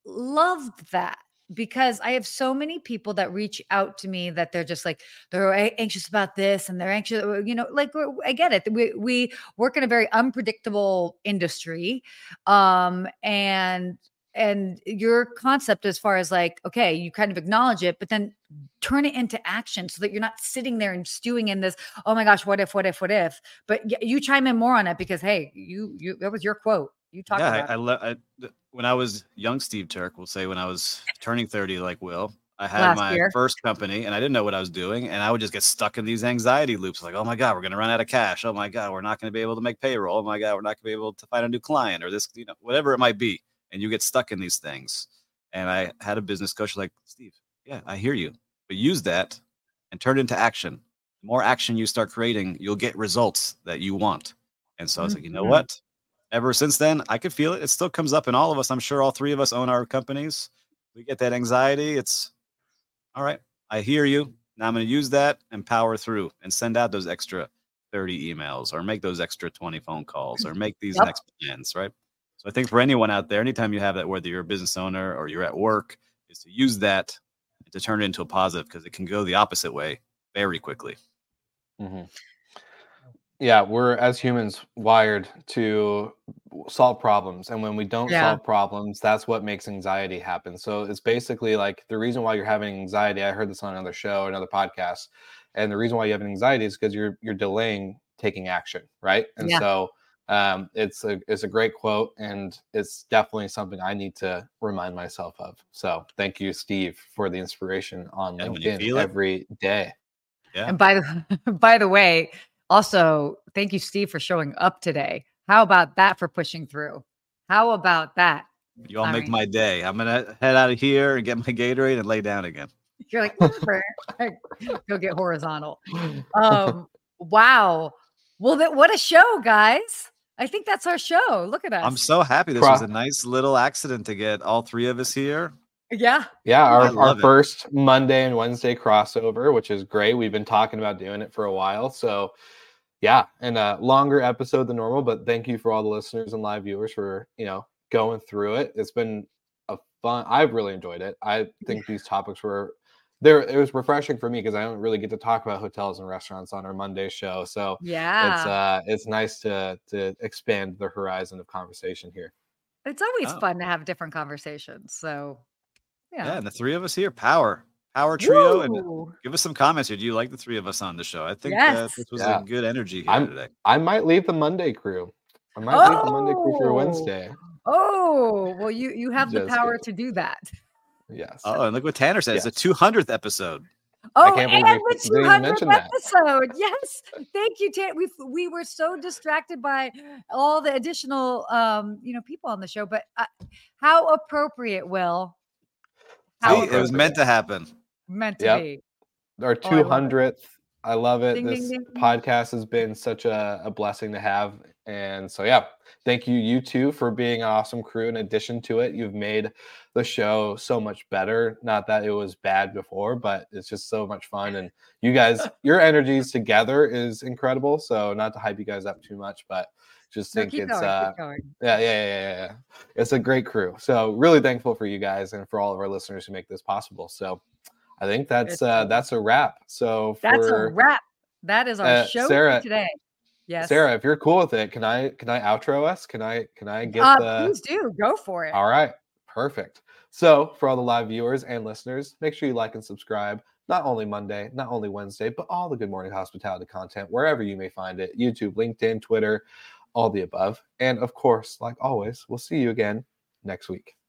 loved that because I have so many people that reach out to me that they're just like, they're a- anxious about this and they're anxious, you know, like we're- I get it. We, we work in a very unpredictable industry. Um, and and your concept as far as like, okay, you kind of acknowledge it, but then turn it into action so that you're not sitting there and stewing in this, oh my gosh, what if, what if, what if, but y- you chime in more on it because, hey, you, you, that was your quote. You talked Yeah, about I, I, it. le- I th- when I was young Steve Turk, we'll say when I was turning thirty, like Will, I had Last my year. first company and I didn't know what I was doing. And I would just get stuck in these anxiety loops like, oh my God, we're going to run out of cash. Oh my God, we're not going to be able to make payroll. Oh my God, we're not going to be able to find a new client or this, you know, whatever it might be. And you get stuck in these things. And I had a business coach like, Steve, yeah, I hear you, but use that and turn it into action. The more action you start creating, you'll get results that you want. And so I was like, you know Mhm. what? Ever since then, I could feel it. It still comes up in all of us. I'm sure all three of us own our companies. We get that anxiety. It's all right. I hear you. Now I'm going to use that and power through and send out those extra thirty emails or make those extra twenty phone calls or make these Yep. next plans, right? So I think for anyone out there, anytime you have that, whether you're a business owner or you're at work, is to use that to turn it into a positive because it can go the opposite way very quickly. Mm-hmm. Yeah, we're as humans wired to solve problems. And when we don't Yeah. solve problems, that's what makes anxiety happen. So it's basically like the reason why you're having anxiety. I heard this on another show, another podcast. And the reason why you have anxiety is because you're you're delaying taking action, right? And Yeah. so um, it's a it's a great quote, and it's definitely something I need to remind myself of. So thank you, Steve, for the inspiration on Yeah, when you LinkedIn feel it. every day. Yeah. And by the by the way, also thank you, Steve, for showing up today. How about that for pushing through? How about that? You all I make mean- my day. I'm going to head out of here and get my Gatorade and lay down again. You're like, "Whatever." Go get horizontal. Um, wow. Well, that what a show, guys. I think that's our show. Look at us. I'm so happy. This Pro- was a nice little accident to get all three of us here. yeah. Yeah, I our, our love it. first Monday and Wednesday crossover, which is great. We've been talking about doing it for a while. So, yeah, and a longer episode than normal. But thank you for all the listeners and live viewers for, you know, going through it. It's been a fun. I've really enjoyed it. I think these topics were there it was refreshing for me because I don't really get to talk about hotels and restaurants on our Monday show. So Yeah. it's uh it's nice to to expand the horizon of conversation here. It's always Oh. fun to have different conversations. So Yeah, yeah. and the three of us here, power, power trio, and Woo! give us some comments here. Do you like the three of us on the show? I think uh, Yes. this was Yeah. a good energy here I'm today. I might leave the Monday crew. I might leave the Monday crew for Oh! Wednesday. Oh, well, you you have the Just power kidding. to do that. Yes. Oh, and look what Tanner said. It's the Yes. two hundredth episode. Oh, can't and believe we the didn't even two hundredth mention that. episode. Yes. Thank you, Tan. We we were so distracted by all the additional um, you know, people on the show, but uh, how appropriate, Will. How See, it was meant appropriate. to happen. Meant to Yep. be. Our Oh, I love it. two hundredth. I love it. Ding, ding, This ding. podcast has been such a, a blessing to have. And so, yeah, thank you, you two, for being an awesome crew. In addition to it, you've made the show so much better. Not that it was bad before, but it's just so much fun. And you guys, your energies together is incredible. So, not to hype you guys up too much, but just No, think keep it's going, uh keep going. yeah, yeah, yeah, yeah, yeah. It's a great crew. So really thankful for you guys and for all of our listeners who make this possible. So I think that's It's uh awesome. that's a wrap. So That's a for wrap. That is our uh, show Sarah- for today. Yes. Sarah, if you're cool with it, can I can I outro us? Can I can I get uh, the please do go for it. All right, perfect. So for all the live viewers and listeners, make sure you like and subscribe. Not only Monday, not only Wednesday, but all the Good Morning Hospitality content wherever you may find it: YouTube, LinkedIn, Twitter, all the above. And of course, like always, we'll see you again next week.